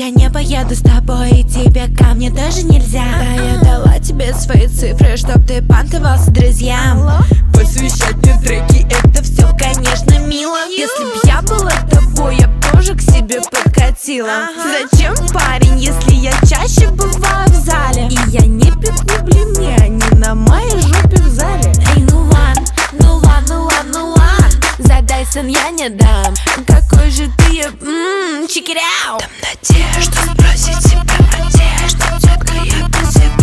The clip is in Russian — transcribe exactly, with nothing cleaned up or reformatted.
я не поеду с тобой, и тебе ко мне тоже нельзя. Да, я дала тебе свои цифры, чтоб ты понтовался друзьям. Посвящать мне треки, это все, конечно, мило. Если б я была тобой, я б тоже к себе подкатила. Зачем, парень, если я чаще бываю в зале? И я не пеку блины, они на моей жопе в зале. Эй, ну ладно, ну ладно, ладно, ладно, задай сын, я не дам. Какой же ты, ммм, check it out. Дам надежду сбросить себя одежду, детка, я по себе.